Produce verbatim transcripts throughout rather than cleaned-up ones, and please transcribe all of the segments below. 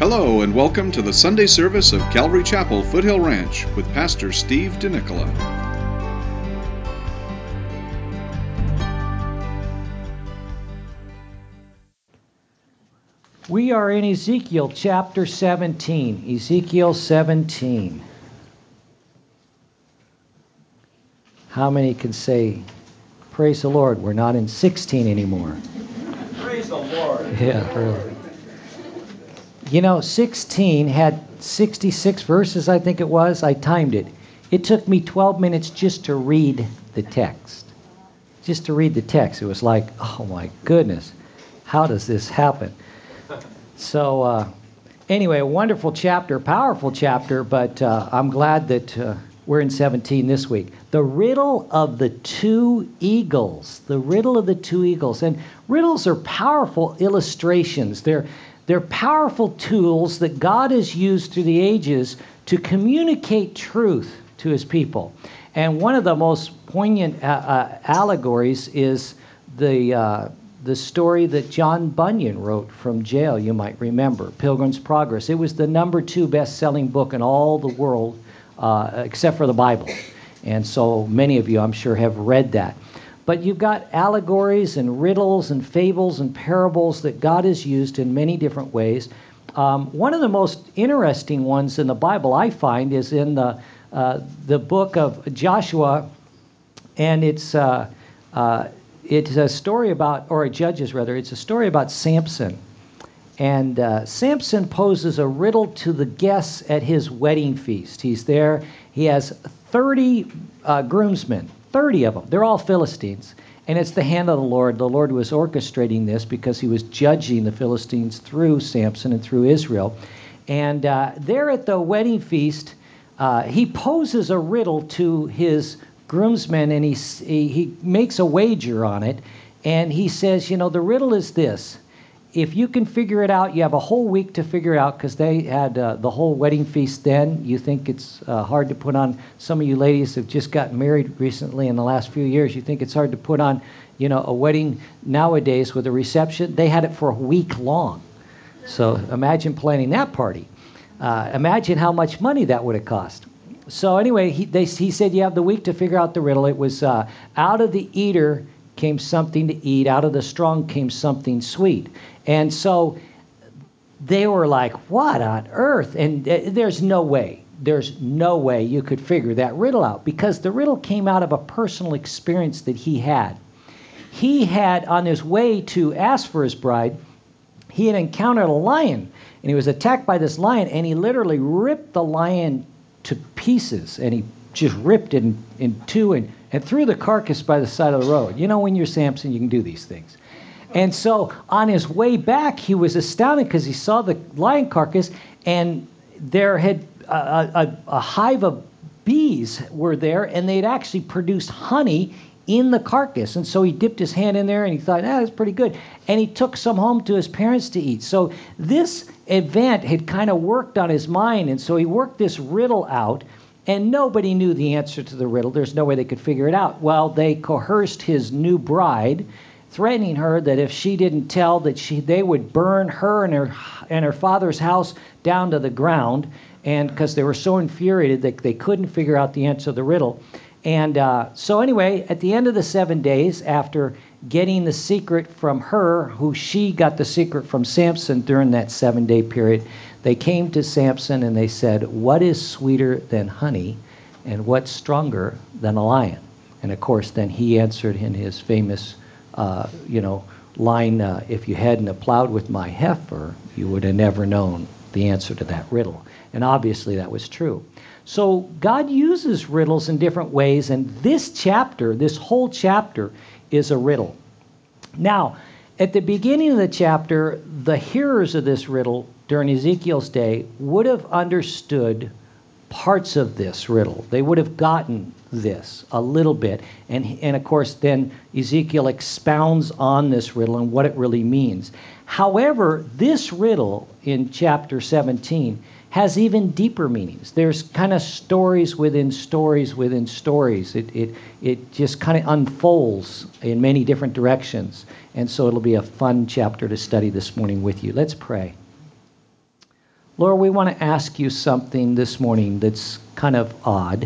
Hello and welcome to the Sunday service of Calvary Chapel, Foothill Ranch with Pastor Steve DeNicola. We are in Ezekiel chapter seventeen. Ezekiel seventeen. How many can say, praise the Lord, we're not in sixteen anymore? Praise the Lord. Yeah, really. You know, sixteen had sixty-six verses, I think it was. I timed it. It took me twelve minutes just to read the text. Just to read the text. It was like, oh my goodness, how does this happen? So, uh, anyway, a wonderful chapter, powerful chapter, but uh, I'm glad that uh, we're in seventeen this week. The riddle of the two eagles. The riddle of the two eagles. And riddles are powerful illustrations. They're, they're powerful tools that God has used through the ages to communicate truth to his people. And one of the most poignant uh, uh, allegories is the... Uh, the story that John Bunyan wrote from jail, you might remember, Pilgrim's Progress. It was the number two best-selling book in all the world, uh, except for the Bible. And so many of you, I'm sure, have read that. But you've got allegories and riddles and fables and parables that God has used in many different ways. Um, one of the most interesting ones in the Bible, I find, is in the, uh, the book of Joshua, and it's... Uh, uh, It's a story about, or a Judges rather, it's a story about Samson. And uh, Samson poses a riddle to the guests at his wedding feast. He's there. He has thirty uh, groomsmen, thirty of them. They're all Philistines. And it's the hand of the Lord. The Lord was orchestrating this because he was judging the Philistines through Samson and through Israel. And uh, there at the wedding feast, uh, he poses a riddle to his groomsmen, and he, he he makes a wager on it, and he says, you know, the riddle is this: if you can figure it out, you have a whole week to figure it out, because they had uh, the whole wedding feast then. You think it's uh, hard to put on, some of you ladies have just gotten married recently in the last few years, you think it's hard to put on, you know, a wedding nowadays with a reception. They had it for a week long. So imagine planning that party. Uh, imagine how much money that would have cost. So anyway, he, they, he said you have the week to figure out the riddle. It was uh, out of the eater came something to eat. Out of the strong came something sweet. And so they were like, what on earth? And uh, there's no way. There's no way you could figure that riddle out, because the riddle came out of a personal experience that he had. He had, on his way to ask for his bride, he had encountered a lion. And he was attacked by this lion, and he literally ripped the lion to pieces, and he just ripped it in, in two and, and threw the carcass by the side of the road. You know, when you're Samson, you can do these things. And so on his way back, he was astounded because he saw the lion carcass, and there had a, a, a hive of bees were there, and they'd actually produced honey in the carcass. And so he dipped his hand in there, and he thought, ah, that's pretty good. And he took some home to his parents to eat. So this event had kind of worked on his mind, and so he worked this riddle out, and nobody knew the answer to the riddle. There's no way they could figure it out. Well, they coerced his new bride, threatening her that if she didn't tell, that she they would burn her and her and her father's house down to the ground, and because they were so infuriated that they couldn't figure out the answer to the riddle. And uh, so anyway, at the end of the seven days, after getting the secret from her, who she got the secret from Samson during that seven-day period, they came to Samson and they said, what is sweeter than honey, and what's stronger than a lion? And of course, then he answered in his famous, uh, you know, line, uh, if you hadn't have plowed with my heifer, you would have never known the answer to that riddle. And obviously that was true. So God uses riddles in different ways, and this chapter, this whole chapter, is a riddle. Now, at the beginning of the chapter, the hearers of this riddle during Ezekiel's day would have understood parts of this riddle. They would have gotten this a little bit. And, and of course, then Ezekiel expounds on this riddle and what it really means. However, this riddle in chapter seventeen has even deeper meanings. There's kind of stories within stories within stories. It, it, it just kind of unfolds in many different directions. And so it'll be a fun chapter to study this morning with you. Let's pray. Lord, we want to ask you something this morning that's kind of odd.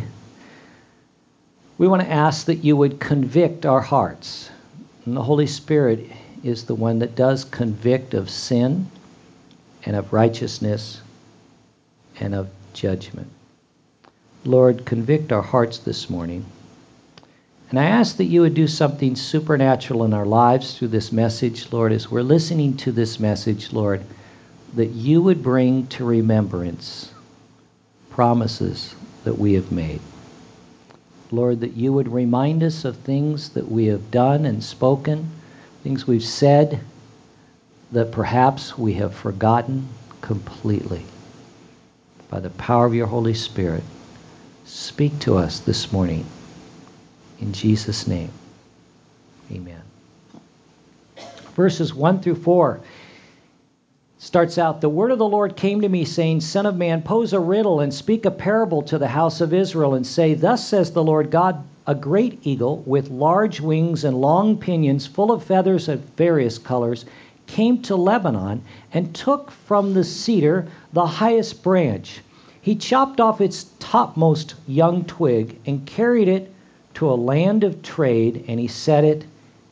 We want to ask that you would convict our hearts. And the Holy Spirit is the one that does convict of sin and of righteousness and of judgment. Lord, convict our hearts this morning. And I ask that you would do something supernatural in our lives through this message, Lord, as we're listening to this message, Lord, that you would bring to remembrance promises that we have made. Lord, that you would remind us of things that we have done and spoken, things we've said that perhaps we have forgotten completely. By the power of your Holy Spirit, speak to us this morning. In Jesus' name, amen. Verses one through four starts out, "The word of the Lord came to me, saying, Son of man, pose a riddle and speak a parable to the house of Israel, and say, Thus says the Lord God, a great eagle with large wings and long pinions, full of feathers of various colors, came to Lebanon and took from the cedar the highest branch. He chopped off its topmost young twig and carried it to a land of trade, and he set it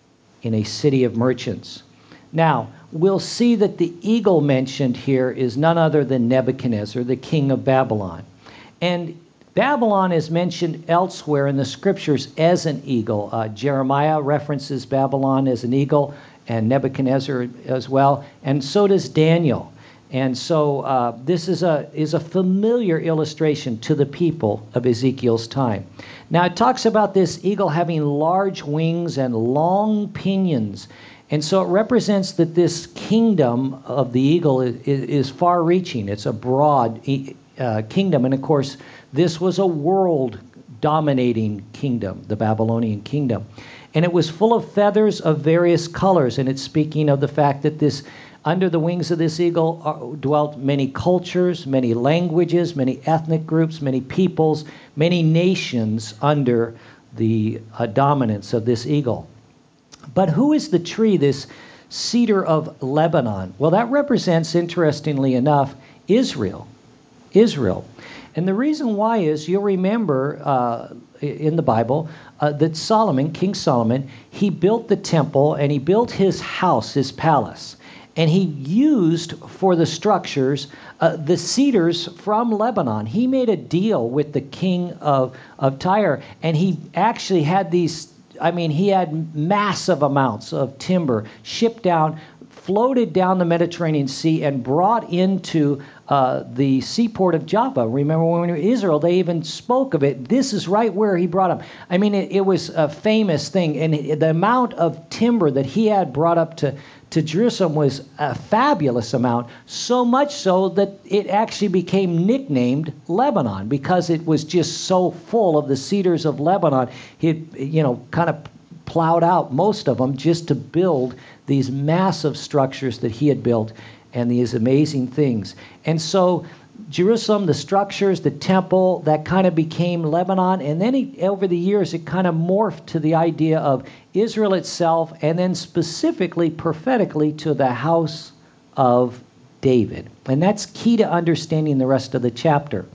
in a city of merchants." Now, we'll see that the eagle mentioned here is none other than Nebuchadnezzar, the king of Babylon. And Babylon is mentioned elsewhere in the scriptures as an eagle. Uh, Jeremiah references Babylon as an eagle, and Nebuchadnezzar as well, and so does Daniel. And so uh, this is a is a familiar illustration to the people of Ezekiel's time. Now it talks about this eagle having large wings and long pinions. And so it represents that this kingdom of the eagle is, is far-reaching. It's a broad uh, kingdom. And of course, this was a world-dominating kingdom, the Babylonian kingdom. And it was full of feathers of various colors. And it's speaking of the fact that this under the wings of this eagle dwelt many cultures, many languages, many ethnic groups, many peoples, many nations under the uh, dominance of this eagle. But who is the tree, this cedar of Lebanon? Well, that represents, interestingly enough, Israel. Israel. And the reason why is, you'll remember uh, in the Bible uh, that Solomon, King Solomon, he built the temple and he built his house, his palace. And he used for the structures uh, the cedars from Lebanon. He made a deal with the king of, of Tyre, and he actually had these, I mean, he had massive amounts of timber shipped down, floated down the Mediterranean Sea, and brought into uh, the seaport of Jaffa. Remember when we were in Israel, they even spoke of it. This is right where he brought them. I mean, it, it was a famous thing, and it, the amount of timber that he had brought up to to Jerusalem was a fabulous amount, so much so that it actually became nicknamed Lebanon, because it was just so full of the cedars of Lebanon. He, you know, kind of plowed out most of them just to build these massive structures that he had built and these amazing things. And so Jerusalem, the structures, the temple, that kind of became Lebanon. And then he, over the years, it kind of morphed to the idea of Israel itself, and then specifically, prophetically, to the house of David. And that's key to understanding the rest of the chapter.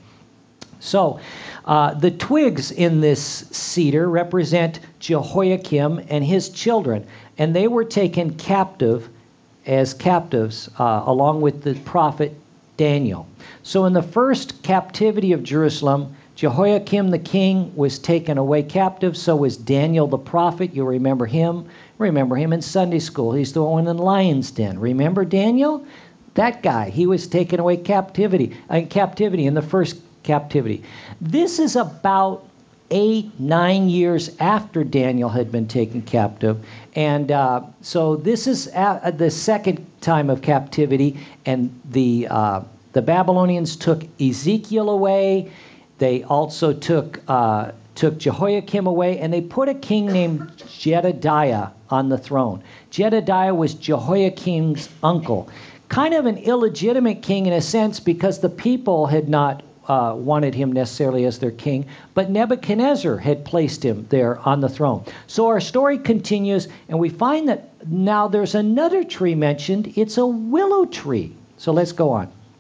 So uh, the twigs in this cedar represent Jehoiakim and his children. And they were taken captive as captives uh, along with the prophet Daniel. So in the first captivity of Jerusalem, Jehoiakim the king was taken away captive. So was Daniel the prophet. You remember him. Remember him in Sunday school. He's the one in the lion's den. Remember Daniel? That guy. He was taken away captivity in captivity in the first captivity. This is about eight, nine years after Daniel had been taken captive. And uh, so this is a, the second time of captivity. And the uh, the Babylonians took Ezekiel away. They also took uh, took Jehoiakim away, and they put a king named Jedediah on the throne. Jedediah was Jehoiakim's uncle. Kind of an illegitimate king in a sense, because the people had not uh, wanted him necessarily as their king, but Nebuchadnezzar had placed him there on the throne. So our story continues, and we find that now there's another tree mentioned. It's a willow tree. So let's go on.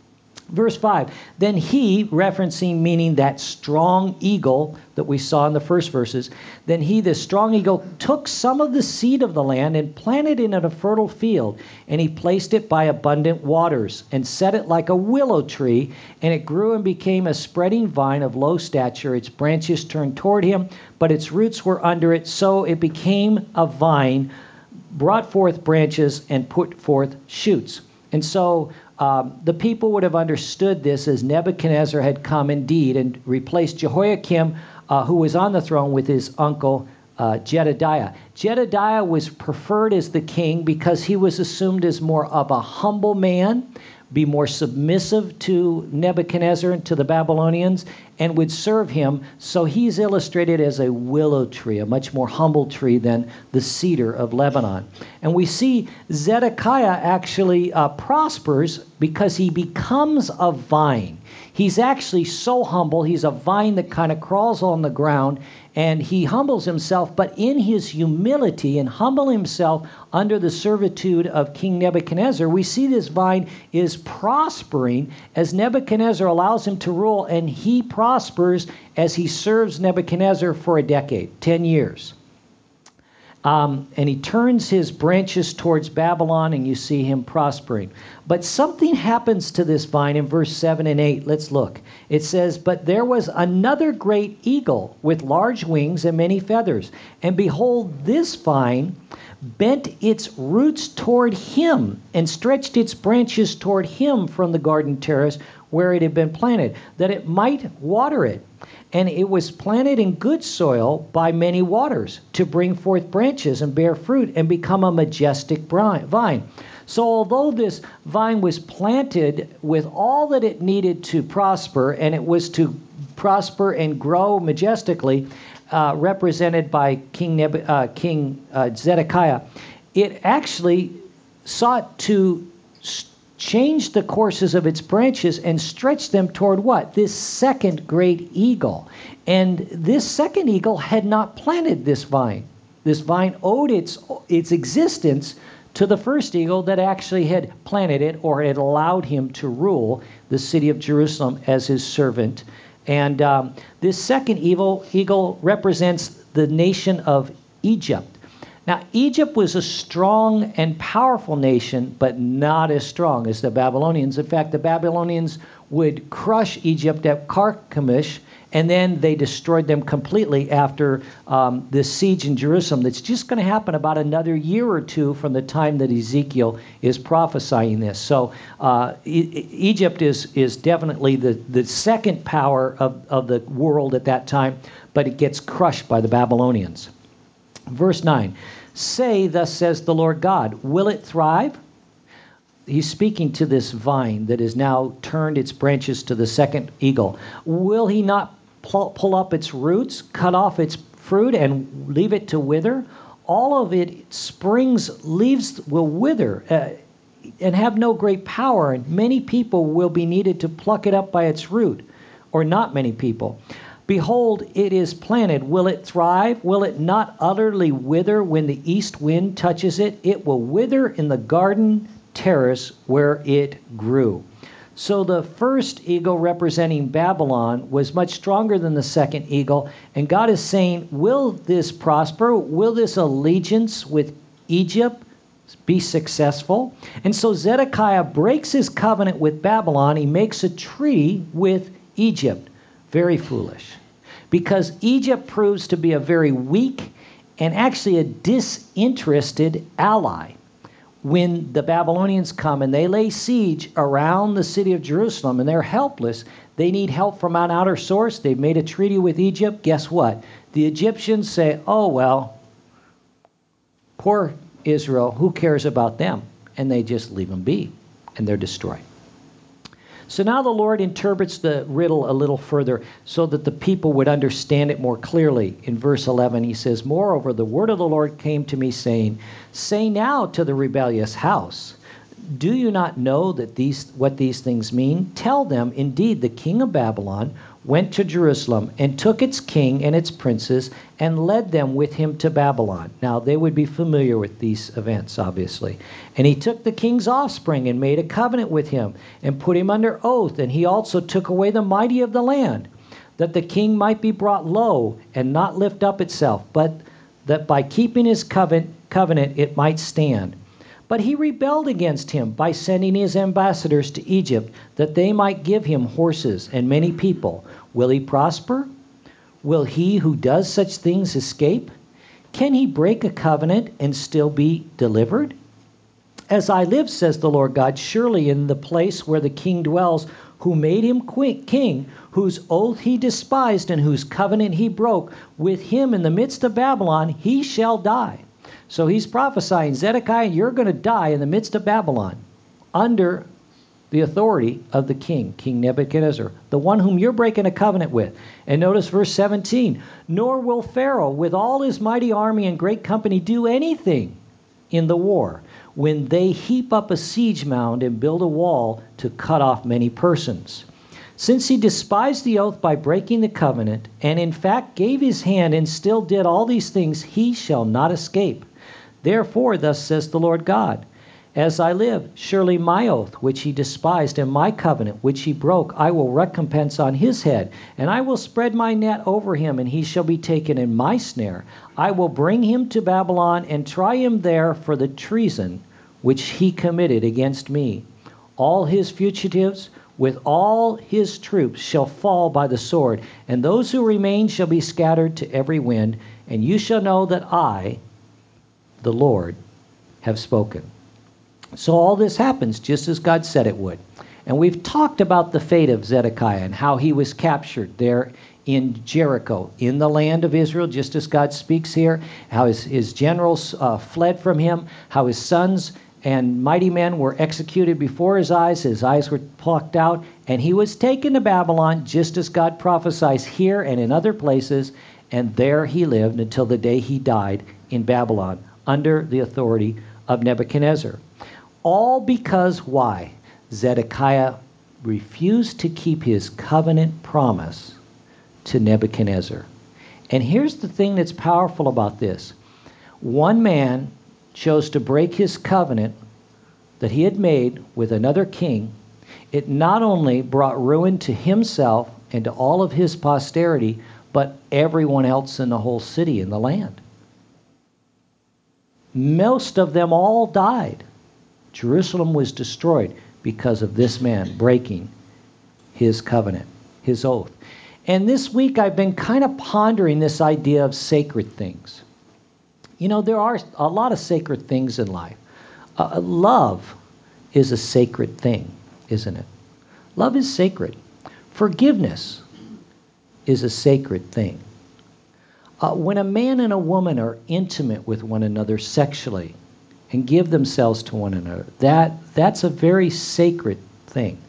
Verse five, then he, referencing, meaning that strong eagle that we saw in the first verses, then he, the strong eagle, took some of the seed of the land and planted it in a fertile field, and he placed it by abundant waters, and set it like a willow tree, and it grew and became a spreading vine of low stature. Its branches turned toward him, but its roots were under it, so it became a vine, brought forth branches, and put forth shoots. And so um, the people would have understood this as Nebuchadnezzar had come indeed and replaced Jehoiakim, uh, who was on the throne, with his uncle uh, Jedediah. Jedediah was preferred as the king because he was assumed as more of a humble man, be more submissive to Nebuchadnezzar and to the Babylonians, and would serve him. So he's illustrated as a willow tree, a much more humble tree than the cedar of Lebanon. And we see Zedekiah actually uh, prospers because he becomes a vine. He's actually so humble, he's a vine that kind of crawls on the ground, and he humbles himself, but in his humility and humble himself under the servitude of King Nebuchadnezzar, we see this vine is prospering as Nebuchadnezzar allows him to rule, and he prospers as he serves Nebuchadnezzar for a decade, ten years. Um, and he turns his branches towards Babylon, and you see him prospering. But something happens to this vine in verse seven and eight. Let's look. It says, but there was another great eagle with large wings and many feathers. And behold, this vine bent its roots toward him and stretched its branches toward him from the garden terrace where it had been planted, that it might water it. And it was planted in good soil by many waters to bring forth branches and bear fruit and become a majestic vine. So although this vine was planted with all that it needed to prosper, and it was to prosper and grow majestically, uh, represented by King, Neb- uh, King uh, Zedekiah, it actually sought to st- change the courses of its branches and stretch them toward what? This second great eagle. And this second eagle had not planted this vine. This vine owed its its existence to the first eagle that actually had planted it, or had allowed him to rule the city of Jerusalem as his servant. And um, this second evil eagle represents the nation of Egypt. Now, Egypt was a strong and powerful nation, but not as strong as the Babylonians. In fact, the Babylonians would crush Egypt at Carchemish, and then they destroyed them completely after um, this siege in Jerusalem. That's just going to happen about another year or two from the time that Ezekiel is prophesying this. So uh, e- Egypt is is definitely the, the second power of, of the world at that time, but it gets crushed by the Babylonians. Verse nine, say, thus says the Lord God, will it thrive? He's speaking to this vine that has now turned its branches to the second eagle. Will he not pull, pull up its roots, cut off its fruit, and leave it to wither? All of it springs, leaves will wither uh, and have no great power, and many people will be needed to pluck it up by its root, or not many people. Behold, it is planted. Will it thrive? Will it not utterly wither when the east wind touches it? It will wither in the garden terrace where it grew. So the first eagle, representing Babylon, was much stronger than the second eagle. And God is saying, will this prosper? Will this allegiance with Egypt be successful? And so Zedekiah breaks his covenant with Babylon. He makes a treaty with Egypt. Very foolish. Because Egypt proves to be a very weak and actually a disinterested ally. When the Babylonians come and they lay siege around the city of Jerusalem and they're helpless, they need help from an outer source. They've made a treaty with Egypt. Guess what? The Egyptians say, oh, well, poor Israel, who cares about them? And they just leave them be, and they're destroyed. So now the Lord interprets the riddle a little further so that the people would understand it more clearly. In verse eleven, he says, moreover, the word of the Lord came to me, saying, say now to the rebellious house, Do you not know that these what these things mean? Tell them, indeed, the king of Babylon went to Jerusalem and took its king and its princes and led them with him to Babylon. Now, they would be familiar with these events, obviously. And he took the king's offspring and made a covenant with him and put him under oath. And he also took away the mighty of the land, that the king might be brought low and not lift up itself, but that by keeping his covenant, covenant it might stand. But he rebelled against him by sending his ambassadors to Egypt, that they might give him horses and many people. Will he prosper? Will he who does such things escape? Can he break a covenant and still be delivered? As I live, says the Lord God, surely in the place where the king dwells, who made him king, whose oath he despised and whose covenant he broke, with him in the midst of Babylon, he shall die. So he's prophesying, Zedekiah, you're going to die in the midst of Babylon, under the authority of the king, King Nebuchadnezzar, the one whom you're breaking a covenant with. And notice verse seventeen, nor will Pharaoh with all his mighty army and great company do anything in the war, when they heap up a siege mound and build a wall to cut off many persons. Since he despised the oath by breaking the covenant, and in fact gave his hand and still did all these things, he shall not escape. Therefore, thus says the Lord God, as I live, surely my oath, which he despised, and my covenant, which he broke, I will recompense on his head, and I will spread my net over him, and he shall be taken in my snare. I will bring him to Babylon and try him there for the treason which he committed against me. All his fugitives with all his troops shall fall by the sword, and those who remain shall be scattered to every wind, and you shall know that I, the Lord, have spoken. So all this happens just as God said it would. And we've talked about the fate of Zedekiah and how he was captured there in Jericho, in the land of Israel, just as God speaks here, how his, his generals uh, fled from him, how his sons and mighty men were executed before his eyes, his eyes were plucked out, and he was taken to Babylon, just as God prophesies here and in other places, and there he lived until the day he died in Babylon, under the authority of Nebuchadnezzar. All because why? Zedekiah refused to keep his covenant promise to Nebuchadnezzar. And here's the thing that's powerful about this. One man chose to break his covenant that he had made with another king. It not only brought ruin to himself and to all of his posterity, but everyone else in the whole city and the land. Most of them all died. Jerusalem was destroyed because of this man breaking his covenant, his oath. And this week I've been kind of pondering this idea of sacred things. You know, there are a lot of sacred things in life. Uh, love is a sacred thing, isn't it? Love is sacred. Forgiveness is a sacred thing. Uh, when a man and a woman are intimate with one another sexually and give themselves to one another, that that's a very sacred thing.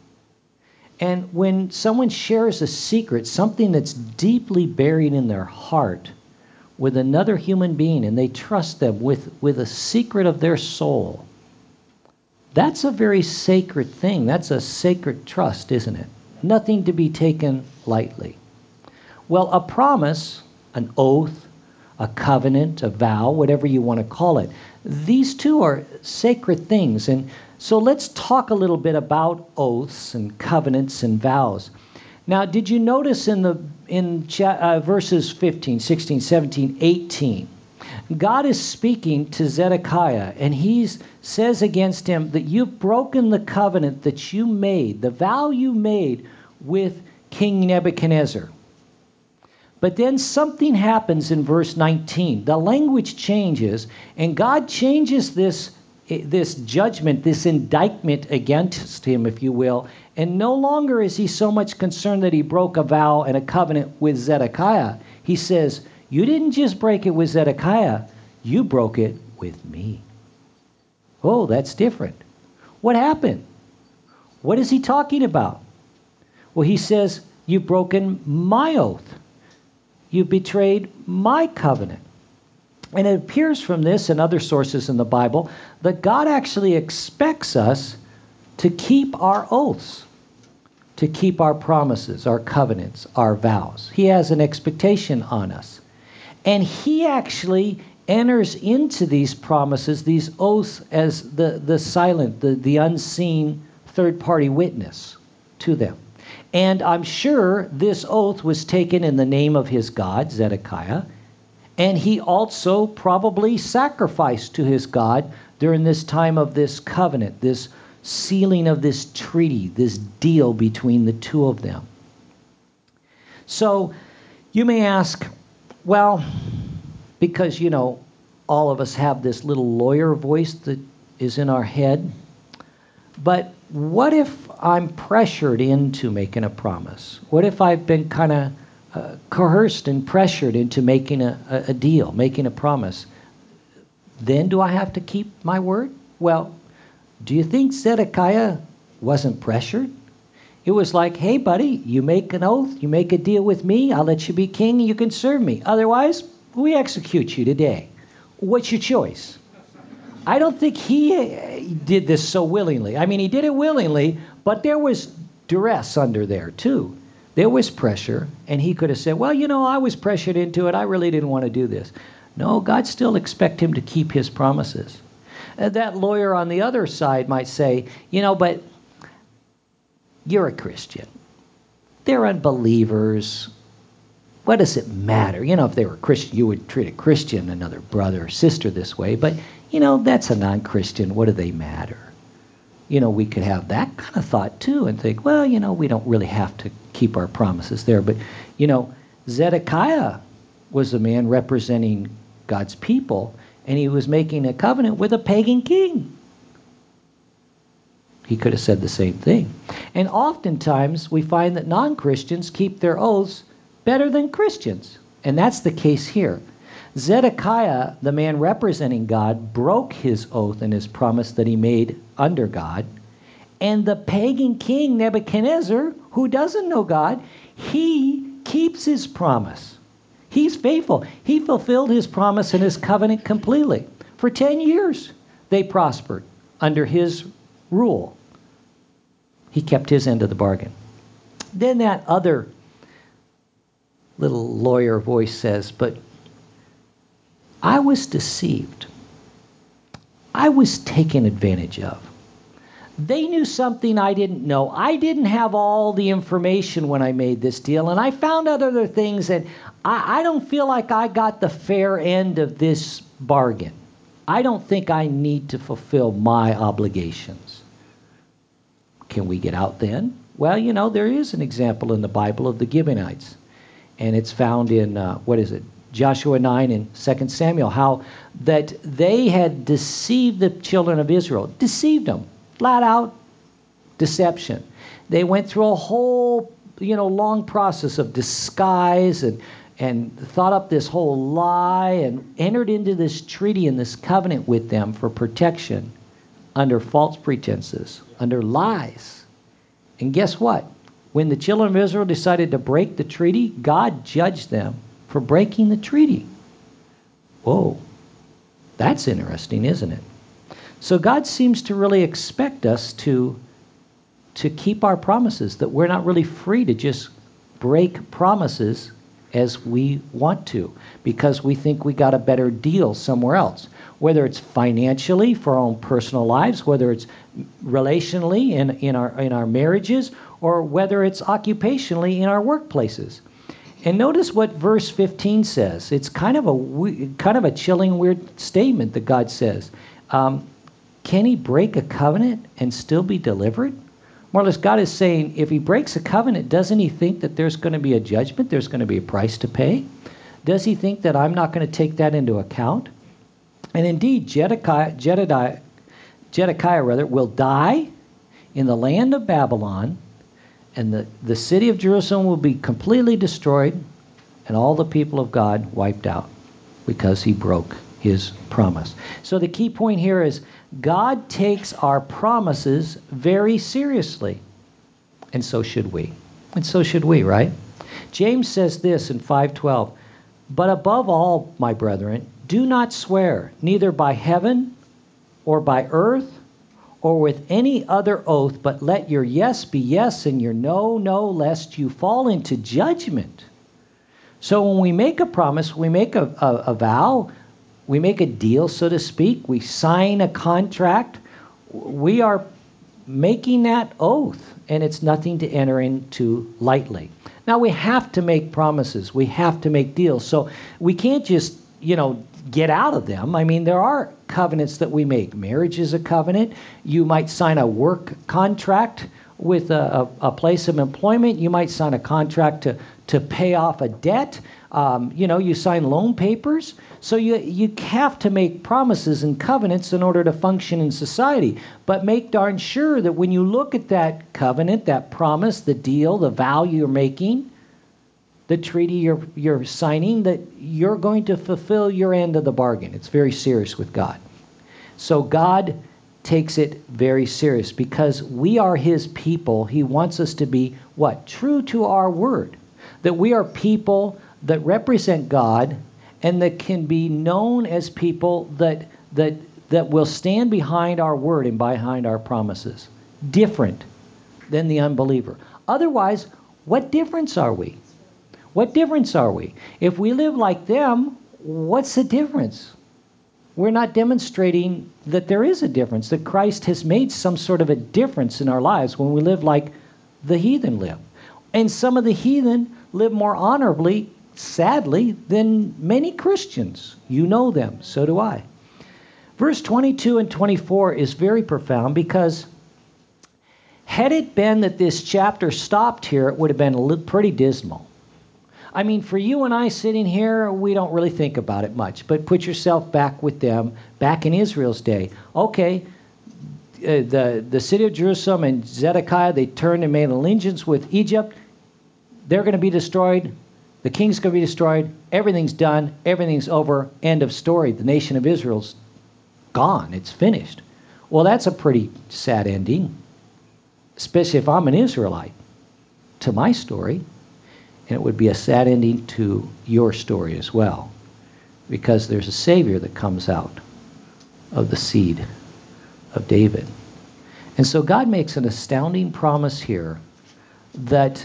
And when someone shares a secret, something that's deeply buried in their heart, with another human being, and they trust them with, with a secret of their soul, that's a very sacred thing. That's a sacred trust, isn't it? Nothing to be taken lightly. Well, a promise, an oath, a covenant, a vow, whatever you want to call it, these two are sacred things. And so let's talk a little bit about oaths and covenants and vows. Now, did you notice in the in cha- uh, verses fifteen, sixteen, seventeen, eighteen, God is speaking to Zedekiah, and he says against him that you've broken the covenant that you made, the vow you made with King Nebuchadnezzar. But then something happens in verse nineteen. The language changes, and God changes this, this judgment, this indictment against him, if you will, and no longer is he so much concerned that he broke a vow and a covenant with Zedekiah. He says, you didn't just break it with Zedekiah, you broke it with me. Oh, that's different. What happened? What is he talking about? Well, he says, you've broken my oath. You betrayed my covenant. And it appears from this and other sources in the Bible that God actually expects us to keep our oaths, to keep our promises, our covenants, our vows. He has an expectation on us. And he actually enters into these promises, these oaths, as the, the silent, the, the unseen third-party witness to them. And I'm sure this oath was taken in the name of his God, Zedekiah, and he also probably sacrificed to his God during this time of this covenant, this sealing of this treaty, this deal between the two of them. So you may ask, well, because, you know, all of us have this little lawyer voice that is in our head, but what if I'm pressured into making a promise? What if I've been kind of uh, coerced and pressured into making a, a, a deal, making a promise? Then do I have to keep my word? Well, do you think Zedekiah wasn't pressured? It was like, hey, buddy, you make an oath, you make a deal with me, I'll let you be king and you can serve me. Otherwise, we execute you today. What's your choice? I don't think he did this so willingly. I mean, he did it willingly, but there was duress under there, too. There was pressure, and he could have said, well, you know, I was pressured into it. I really didn't want to do this. No, God still expects him to keep his promises. Uh, that lawyer on the other side might say, you know, but you're a Christian. They're unbelievers. What does it matter? You know, if they were Christian, you would treat a Christian, another brother or sister, this way. But, you know, that's a non-Christian. What do they matter? You know, we could have that kind of thought, too, and think, well, you know, we don't really have to keep our promises there. But, you know, Zedekiah was a man representing God's people, and he was making a covenant with a pagan king. He could have said the same thing. And oftentimes, we find that non-Christians keep their oaths better than Christians. And that's the case here. Zedekiah, the man representing God, broke his oath and his promise that he made under God. And the pagan king Nebuchadnezzar, who doesn't know God, he keeps his promise. He's faithful. He fulfilled his promise and his covenant completely. For ten years, they prospered under his rule. He kept his end of the bargain. Then that other little lawyer voice says, but I was deceived. I was taken advantage of. They knew something I didn't know. I didn't have all the information when I made this deal, and I found out other things, and I, I don't feel like I got the fair end of this bargain. I don't think I need to fulfill my obligations. Can we get out then? Well, you know, there is an example in the Bible of the Gibeonites. And it's found in, uh, what is it, Joshua nine and Second Samuel, how that they had deceived the children of Israel, deceived them, flat out deception. They went through a whole, you know, long process of disguise and, and thought up this whole lie and entered into this treaty and this covenant with them for protection under false pretenses, under lies. And guess what? When the children of Israel decided to break the treaty, God judged them for breaking the treaty. Whoa, that's interesting, isn't it? So God seems to really expect us to, to keep our promises, that we're not really free to just break promises as we want to, because we think we got a better deal somewhere else. Whether it's financially for our own personal lives, whether it's relationally in, in, our, in our marriages, or whether it's occupationally in our workplaces. And notice what verse fifteen says. It's kind of a, kind of a chilling, weird statement that God says. Um, can he break a covenant and still be delivered? More or less, God is saying, if he breaks a covenant, doesn't he think that there's going to be a judgment? There's going to be a price to pay? Does he think that I'm not going to take that into account? And indeed, Zedekiah, Jedediah, Zedekiah rather, will die in the land of Babylon, and the, the city of Jerusalem will be completely destroyed, and all the people of God wiped out because he broke his promise. So the key point here is God takes our promises very seriously, and so should we. And so should we, right? James says this in five twelve, but above all, my brethren, Do not swear, neither by heaven or by earth or with any other oath, but let your yes be yes and your no, no, lest you fall into judgment. So when we make a promise, we make a, a, a vow, we make a deal, so to speak, we sign a contract, we are making that oath, and it's nothing to enter into lightly. Now, we have to make promises. We have to make deals. So we can't just, you know, get out of them. I mean, there are covenants that we make. Marriage is a covenant. You might sign a work contract with a, a, a place of employment. You might sign a contract to, to pay off a debt. Um, you know, you sign loan papers. So you, you have to make promises and covenants in order to function in society. But make darn sure that when you look at that covenant, that promise, the deal, the vow you're making, the treaty you're, you're signing, that you're going to fulfill your end of the bargain. It's very serious with God. So God takes it very serious because we are his people. He wants us to be, what? True to our word. That we are people that represent God and that can be known as people that that that will stand behind our word and behind our promises. Different than the unbeliever. Otherwise, what difference are we? What difference are we? If we live like them, what's the difference? We're not demonstrating that there is a difference, that Christ has made some sort of a difference in our lives when we live like the heathen live. And some of the heathen live more honorably, sadly, than many Christians. You know them, so do I. Verse twenty-two and twenty-four is very profound because had it been that this chapter stopped here, it would have been a little, pretty dismal. I mean, for you and I sitting here, we don't really think about it much. But put yourself back with them, back in Israel's day. Okay, uh, the, the city of Jerusalem and Zedekiah, they turned and made allegiance with Egypt. They're going to be destroyed. The king's going to be destroyed. Everything's done. Everything's over. End of story. The nation of Israel's gone. It's finished. Well, that's a pretty sad ending, especially if I'm an Israelite, to my story. And it would be a sad ending to your story as well, because there's a Savior that comes out of the seed of David. And so God makes an astounding promise here that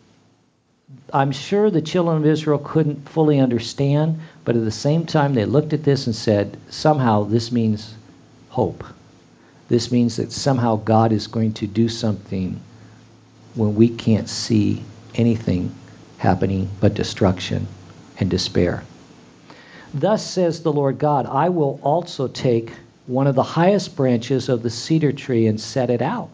I'm sure the children of Israel couldn't fully understand, but at the same time they looked at this and said, somehow this means hope. This means that somehow God is going to do something when we can't see anything happening but destruction and despair. Thus says the Lord God, I will also take one of the highest branches of the cedar tree and set it out.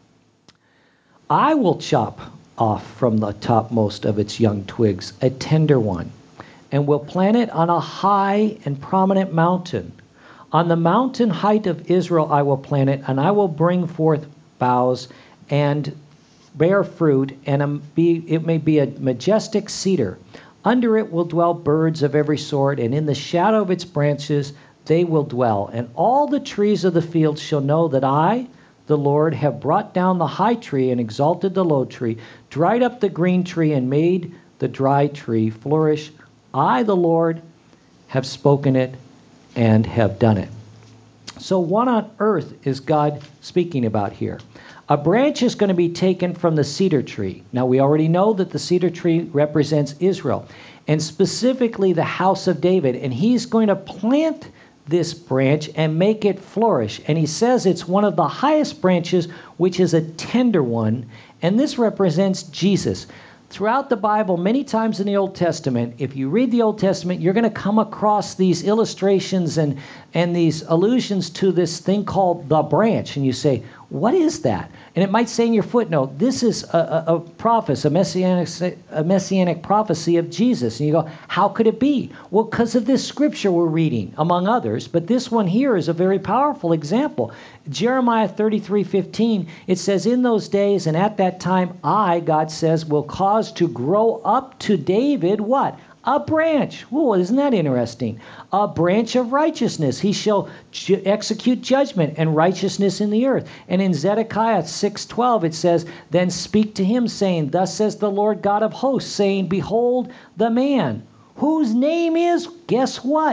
I will chop off from the topmost of its young twigs a tender one, and will plant it on a high and prominent mountain. On the mountain height of Israel I will plant it, and I will bring forth boughs and bear fruit, and be, it may be a majestic cedar. Under it will dwell birds of every sort, and in the shadow of its branches they will dwell. And all the trees of the field shall know that I, the Lord, have brought down the high tree and exalted the low tree, dried up the green tree and made the dry tree flourish. I, the Lord, have spoken it and have done it. So what on earth is God speaking about here? A branch is going to be taken from the cedar tree. Now, we already know that the cedar tree represents Israel, and specifically the house of David. And he's going to plant this branch and make it flourish. And he says it's one of the highest branches, which is a tender one. And this represents Jesus. Throughout the Bible, many times in the Old Testament, if you read the Old Testament, you're going to come across these illustrations and, and these allusions to this thing called the branch. And you say, what is that? And it might say in your footnote, this is a, a, a prophecy, a messianic, a messianic prophecy of Jesus. And you go, how could it be? Well, because of this scripture we're reading, among others. But this one here is a very powerful example. Jeremiah thirty-three fifteen, it says, in those days and at that time, I, God says, will cause to grow up to David, what? A branch. Ooh, isn't that interesting? A branch of righteousness. He shall ju- execute judgment and righteousness in the earth. And in Zedekiah six twelve, it says, then speak to him, saying, thus says the Lord God of hosts, saying, behold the man, whose name is, guess what?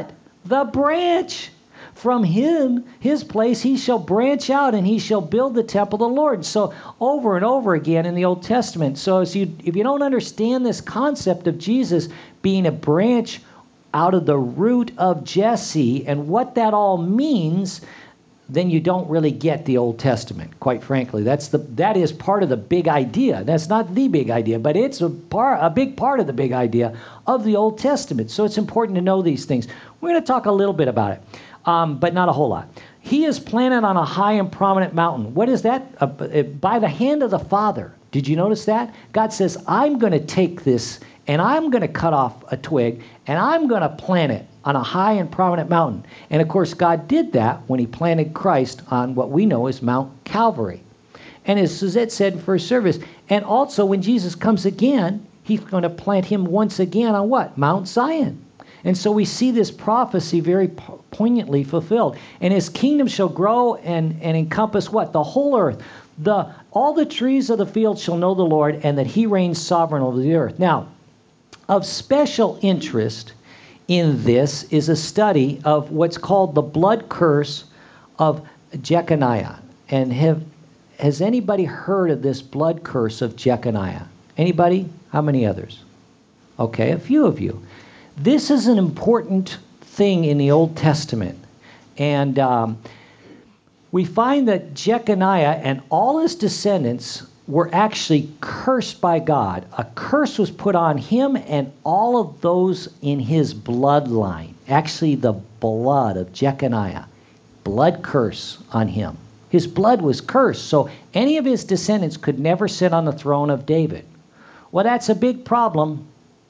The branch. From him, his place, he shall branch out and he shall build the temple of the Lord. So over and over again in the Old Testament. So as you, if you don't understand this concept of Jesus being a branch out of the root of Jesse and what that all means, then you don't really get the Old Testament, quite frankly. That's the that is part of the big idea. That's not the big idea, but it's a part, a big part of the big idea of the Old Testament. So it's important to know these things. We're going to talk a little bit about it. Um, but not a whole lot. He is planted on a high and prominent mountain. What is that? Uh, by the hand of the Father. Did you notice that? God says, I'm going to take this and I'm going to cut off a twig and I'm going to plant it on a high and prominent mountain. And of course, God did that when he planted Christ on what we know as Mount Calvary. And as Suzette said in first service, and also when Jesus comes again, he's going to plant him once again on what? Mount Zion. And so we see this prophecy very poignantly fulfilled. And his kingdom shall grow and, and encompass what? The whole earth. The all the trees of the field shall know the Lord, and that he reigns sovereign over the earth. Now, of special interest in this is a study of what's called the blood curse of Jeconiah. And have has anybody heard of this blood curse of Jeconiah? Anybody? How many others? Okay, a few of you. This is an important thing in the Old Testament. And um, we find that Jeconiah and all his descendants were actually cursed by God. A curse was put on him and all of those in his bloodline. Actually, the blood of Jeconiah. Blood curse on him. His blood was cursed. So any of his descendants could never sit on the throne of David. Well, that's a big problem.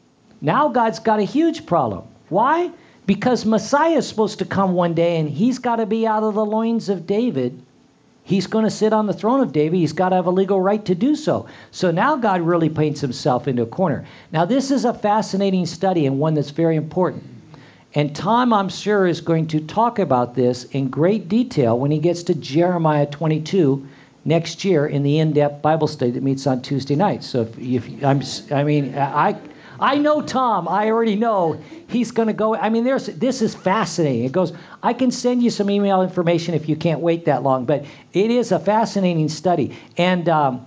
Now God's got a huge problem. Why? Because Messiah is supposed to come one day, and he's got to be out of the loins of David. He's going to sit on the throne of David. He's got to have a legal right to do so. So now God really paints himself into a corner. Now this is a fascinating study and one that's very important. And Tom, I'm sure, is going to talk about this in great detail when he gets to Jeremiah twenty-two next year in the in-depth Bible study that meets on Tuesday nights. So if, if I'm, I mean, I... I know Tom. I already know he's going to go. I mean, there's this is fascinating. It goes, I can send you some email information if you can't wait that long, but it is a fascinating study. And um,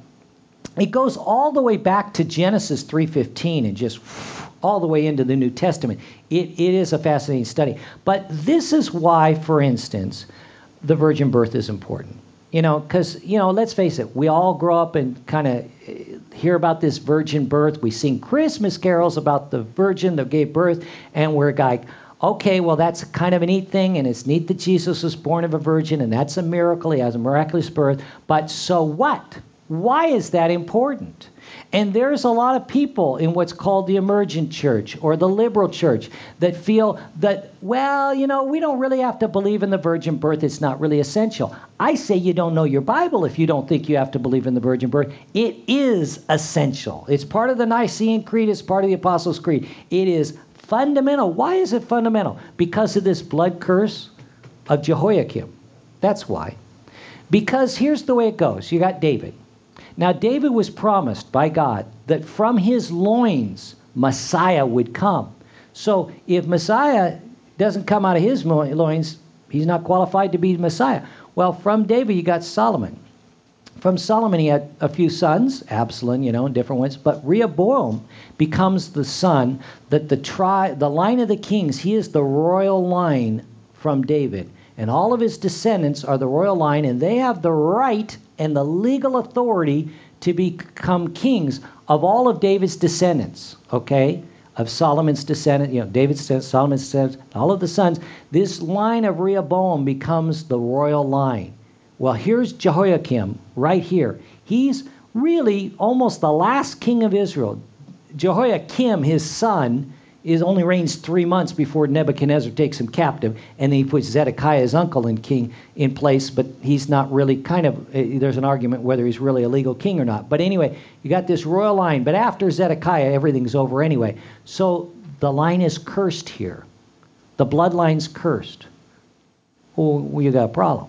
it goes all the way back to Genesis three fifteen and just all the way into the New Testament. It, it is a fascinating study. But this is why, for instance, the virgin birth is important. You know, because, you know, let's face it, we all grow up and kind of hear about this virgin birth. We sing Christmas carols about the virgin that gave birth, and we're like, okay, well, that's kind of a neat thing, and it's neat that Jesus was born of a virgin, and that's a miracle. He has a miraculous birth. But so what? Why is that important? And there's a lot of people in what's called the emergent church or the liberal church that feel that, well, you know, we don't really have to believe in the virgin birth. It's not really essential. I say you don't know your Bible if you don't think you have to believe in the virgin birth. It is essential. It's part of the Nicene Creed. It's part of the Apostles' Creed. It is fundamental. Why is it fundamental? Because of this blood curse of Jehoiakim. That's why. Because here's the way it goes. You got David. Now, David was promised by God that from his loins, Messiah would come. So if Messiah doesn't come out of his loins, he's not qualified to be Messiah. Well, from David, you got Solomon. From Solomon, he had a few sons, Absalom, you know, and different ones. But Rehoboam becomes the son that the tri- the line of the kings, he is the royal line from David. And all of his descendants are the royal line, and they have the right and the legal authority to become kings of all of David's descendants, okay? Of Solomon's descendants, you know, David's descendants, Solomon's descendants, all of the sons. This line of Rehoboam becomes the royal line. Well, here's Jehoiakim right here. He's really almost the last king of Israel. Jehoiakim, his son, is only reigns three months before Nebuchadnezzar takes him captive, and then he puts Zedekiah, his uncle, and king in place, but he's not really kind of, uh, there's an argument whether he's really a legal king or not. But anyway, you got this royal line, but after Zedekiah, everything's over anyway. So the line is cursed here. The bloodline's cursed. Well, you got a problem.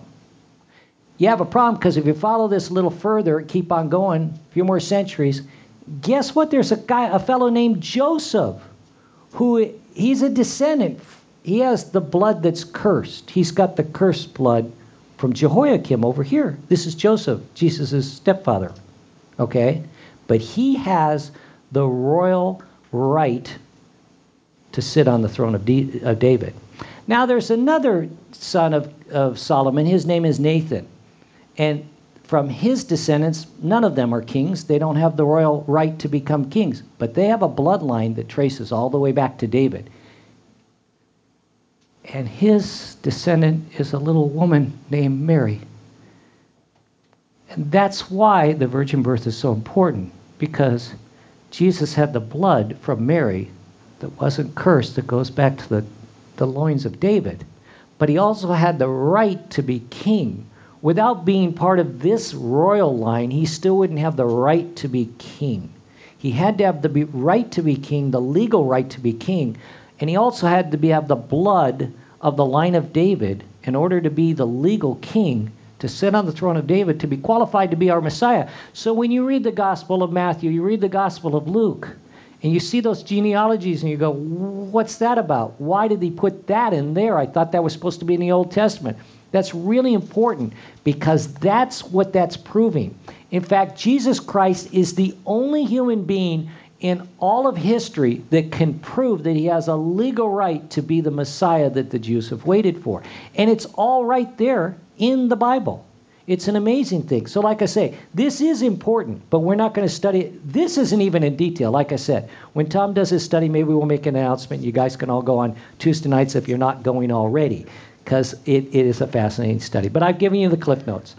You have a problem because if you follow this a little further, keep on going, a few more centuries, guess what? There's a guy, a fellow named Joseph, who he's a descendant he has the blood that's cursed. He's got the cursed blood from Jehoiakim over here. This is Joseph, Jesus' stepfather. Okay? But he has the royal right to sit on the throne of, D- of David. Now there's another son of, of Solomon. His name is Nathan. And from his descendants, none of them are kings. They don't have the royal right to become kings. But they have a bloodline that traces all the way back to David. And his descendant is a little woman named Mary. And that's why the virgin birth is so important, because Jesus had the blood from Mary that wasn't cursed, that goes back to the, the loins of David. But he also had the right to be king. Without being part of this royal line, he still wouldn't have the right to be king. He had to have the be, right to be king, the legal right to be king, and he also had to be, have the blood of the line of David in order to be the legal king, to sit on the throne of David, to be qualified to be our Messiah. So when you read the Gospel of Matthew, you read the Gospel of Luke, and you see those genealogies and you go, what's that about? Why did he put that in there? I thought that was supposed to be in the Old Testament. That's really important, because that's what that's proving. In fact, Jesus Christ is the only human being in all of history that can prove that he has a legal right to be the Messiah that the Jews have waited for. And it's all right there in the Bible. It's an amazing thing. So like I say, this is important, but we're not going to study it. This isn't even in detail. Like I said, when Tom does his study, maybe we'll make an announcement. You guys can all go on Tuesday nights if you're not going already, because it, it is a fascinating study. But I've given you the Cliff Notes.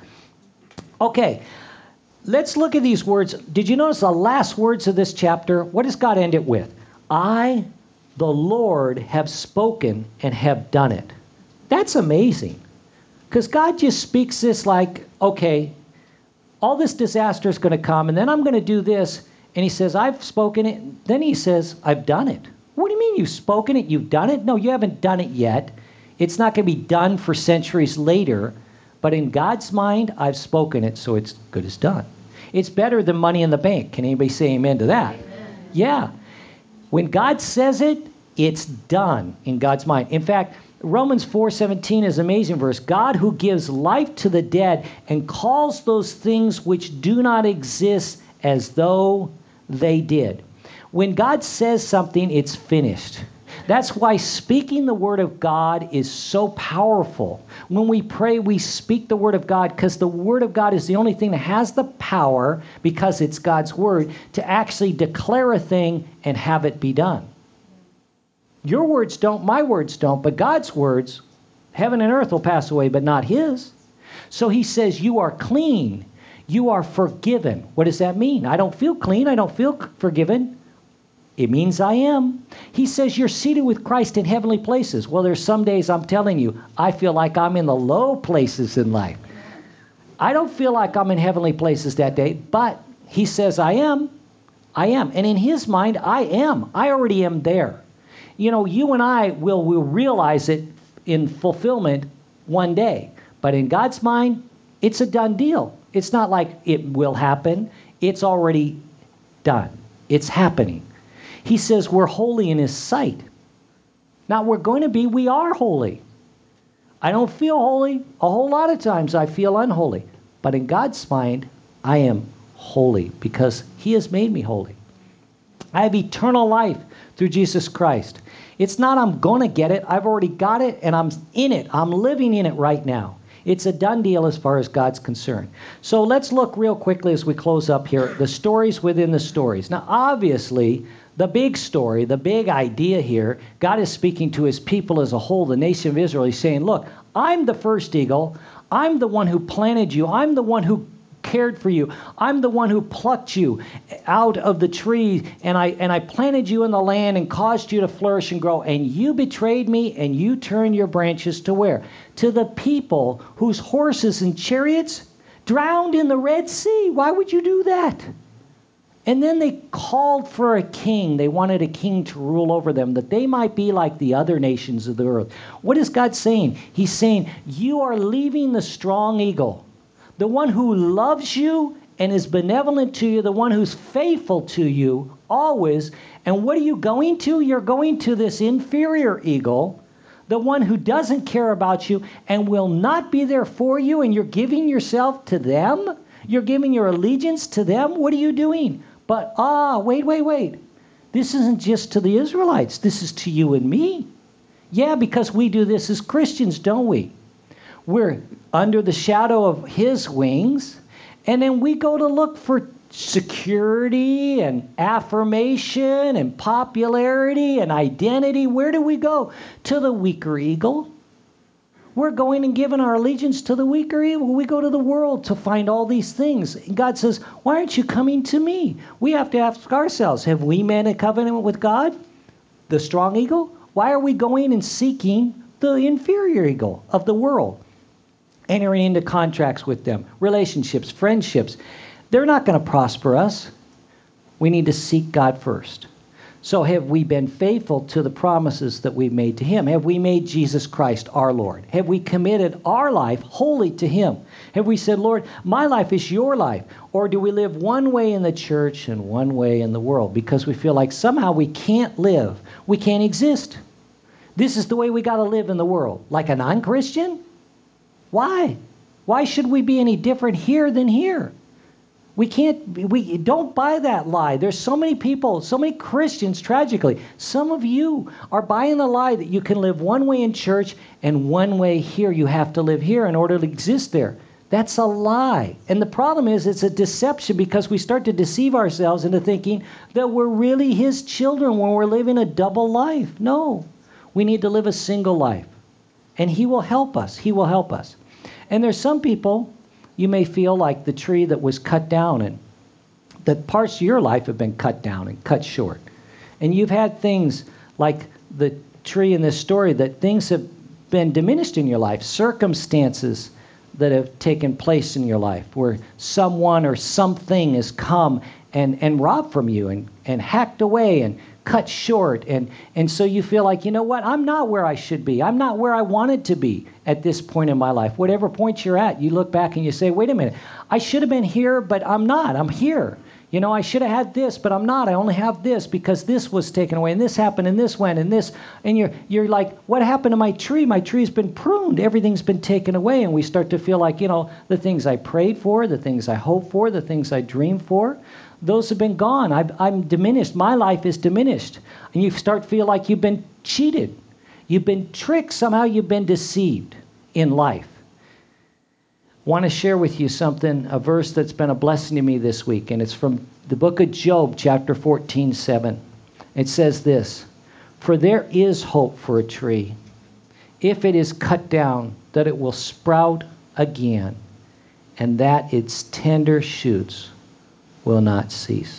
Okay, let's look at these words. Did you notice the last words of this chapter? What does God end it with? I, the Lord, have spoken and have done it. That's amazing. Because God just speaks this like, okay, all this disaster is going to come, and then I'm going to do this. And he says, I've spoken it. Then he says, I've done it. What do you mean you've spoken it? You've done it? No, you haven't done it yet. It's not going to be done for centuries later. But in God's mind, I've spoken it, so it's good as done. It's better than money in the bank. Can anybody say amen to that? Amen. Yeah. When God says it, it's done in God's mind. In fact, Romans four seventeen is an amazing verse. God who gives life to the dead and calls those things which do not exist as though they did. When God says something, it's finished. That's why speaking the word of God is so powerful. When we pray, we speak the word of God, because the word of God is the only thing that has the power, because it's God's word, to actually declare a thing and have it be done. Your words don't, my words don't, but God's words, heaven and earth will pass away, but not his. So he says, you are clean. You are forgiven. What does that mean? I don't feel clean. I don't feel forgiven. It means I am. He says you're seated with Christ in heavenly places. Well, there's some days I'm telling you, I feel like I'm in the low places in life. I don't feel like I'm in heavenly places that day, but he says I am. I am. And in his mind, I am. I already am there. You know, you and I will, will realize it in fulfillment one day. But in God's mind, it's a done deal. It's not like it will happen. It's already done. It's happening. He says we're holy in his sight. Now, we're going to be, we are holy. I don't feel holy. A whole lot of times I feel unholy. But in God's mind, I am holy because he has made me holy. I have eternal life through Jesus Christ. It's not I'm going to get it. I've already got it, and I'm in it. I'm living in it right now. It's a done deal as far as God's concerned. So let's look real quickly as we close up here, the stories within the stories. Now, obviously, the big story, the big idea here, God is speaking to his people as a whole, the nation of Israel. He's saying, look, I'm the first eagle. I'm the one who planted you. I'm the one who cared for you. I'm the one who plucked you out of the tree, and I and I planted you in the land and caused you to flourish and grow. And you betrayed me, and you turned your branches to where? To the people whose horses and chariots drowned in the Red Sea. Why would you do that? And then they called for a king. They wanted a king to rule over them, that they might be like the other nations of the earth. What is God saying? He's saying, you are leaving the strong eagle, the one who loves you and is benevolent to you, the one who's faithful to you always. And what are you going to? You're going to this inferior eagle, the one who doesn't care about you and will not be there for you, and you're giving yourself to them? You're giving your allegiance to them? What are you doing? But, ah, wait, wait, wait. This isn't just to the Israelites. This is to you and me. Yeah, because we do this as Christians, don't we? We're under the shadow of his wings, and then we go to look for security and affirmation and popularity and identity. Where do we go? To the weaker eagle. We're going and giving our allegiance to the weaker eagle. We go to the world to find all these things. And God says, why aren't you coming to me? We have to ask ourselves, have we made a covenant with God, the strong eagle? Why are we going and seeking the inferior eagle of the world? Entering into contracts with them, relationships, friendships. They're not going to prosper us. We need to seek God first. So have we been faithful to the promises that we've made to him? Have we made Jesus Christ our Lord? Have we committed our life wholly to him? Have we said, Lord, my life is your life? Or do we live one way in the church and one way in the world because we feel like somehow we can't live, we can't exist? This is the way we got to live in the world. Like a non-Christian? Why? Why should we be any different here than here? We can't, we don't buy that lie. There's so many people, so many Christians, tragically. Some of you are buying the lie that you can live one way in church and one way here. You have to live here in order to exist there. That's a lie. And the problem is it's a deception because we start to deceive ourselves into thinking that we're really his children when we're living a double life. No, we need to live a single life. And he will help us. He will help us. And there's some people, you may feel like the tree that was cut down, and that parts of your life have been cut down and cut short. And you've had things like the tree in this story, that things have been diminished in your life, circumstances that have taken place in your life where someone or something has come and, and robbed from you and, and hacked away and cut short. And, and so you feel like, you know what, I'm not where I should be. I'm not where I wanted to be at this point in my life. Whatever point you're at, you look back and you say, wait a minute, I should have been here, but I'm not. I'm here. You know, I should have had this, but I'm not. I only have this because this was taken away and this happened and this went and this. And you're, you're like, what happened to my tree? My tree's been pruned. Everything's been taken away. And we start to feel like, you know, the things I prayed for, the things I hoped for, the things I dreamed for, those have been gone. I've, I'm diminished. My life is diminished. And you start to feel like you've been cheated. You've been tricked. Somehow you've been deceived in life. I want to share with you something, a verse that's been a blessing to me this week. And it's from the book of Job, chapter fourteen, seven. It says this, for there is hope for a tree. If it is cut down, that it will sprout again, and that its tender shoots will not cease.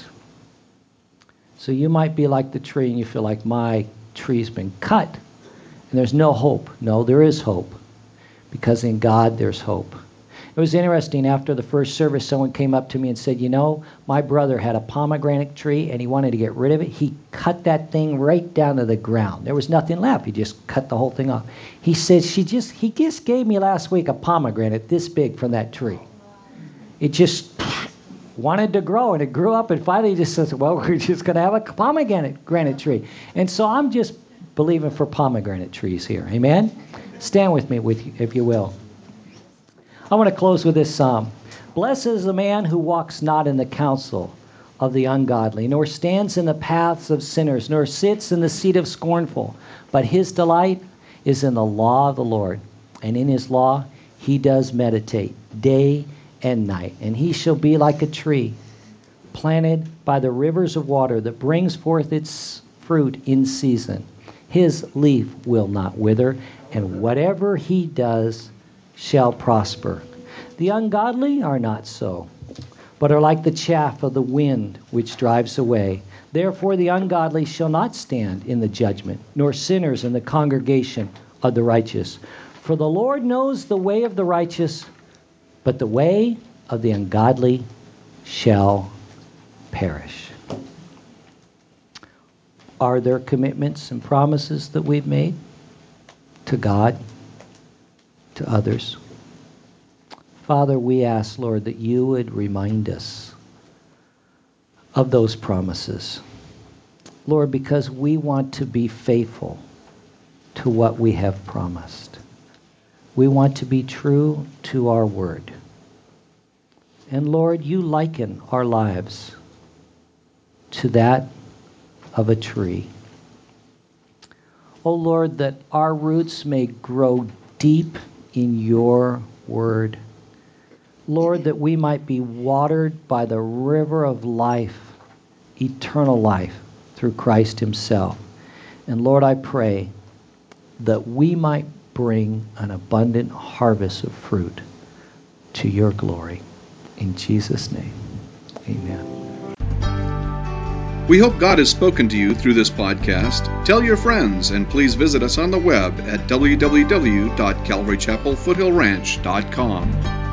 So you might be like the tree and you feel like my tree's been cut and there's no hope. No, there is hope, because in God there's hope. It was interesting, after the first service, someone came up to me and said, you know, my brother had a pomegranate tree and he wanted to get rid of it. He cut that thing right down to the ground. There was nothing left. He just cut the whole thing off. He said, she just, he just gave me last week a pomegranate this big from that tree. It just wanted to grow, and it grew up, and finally just says, well, we're just going to have a pomegranate granite tree. And so I'm just believing for pomegranate trees here. Amen? Stand with me, with you, if you will. I want to close with this psalm. Blessed is the man who walks not in the counsel of the ungodly, nor stands in the paths of sinners, nor sits in the seat of scornful. But his delight is in the law of the Lord, and in his law he does meditate day and night. And he shall be like a tree planted by the rivers of water that brings forth its fruit in season. His leaf will not wither, and whatever he does shall prosper. The ungodly are not so, but are like the chaff of the wind which drives away. Therefore the ungodly shall not stand in the judgment, nor sinners in the congregation of the righteous. For the Lord knows the way of the righteous, but the way of the ungodly shall perish. Are there commitments and promises that we've made to God, to others? Father, we ask, Lord, that you would remind us of those promises. Lord, because we want to be faithful to what we have promised. We want to be true to our word. And Lord, you liken our lives to that of a tree. Oh Lord, that our roots may grow deep in your word. Lord, that we might be watered by the river of life, eternal life, through Christ himself. And Lord, I pray that we might bring an abundant harvest of fruit to your glory. In Jesus' name, amen. We hope God has spoken to you through this podcast. Tell your friends, and please visit us on the web at w w w dot calvary chapel foothill ranch dot com.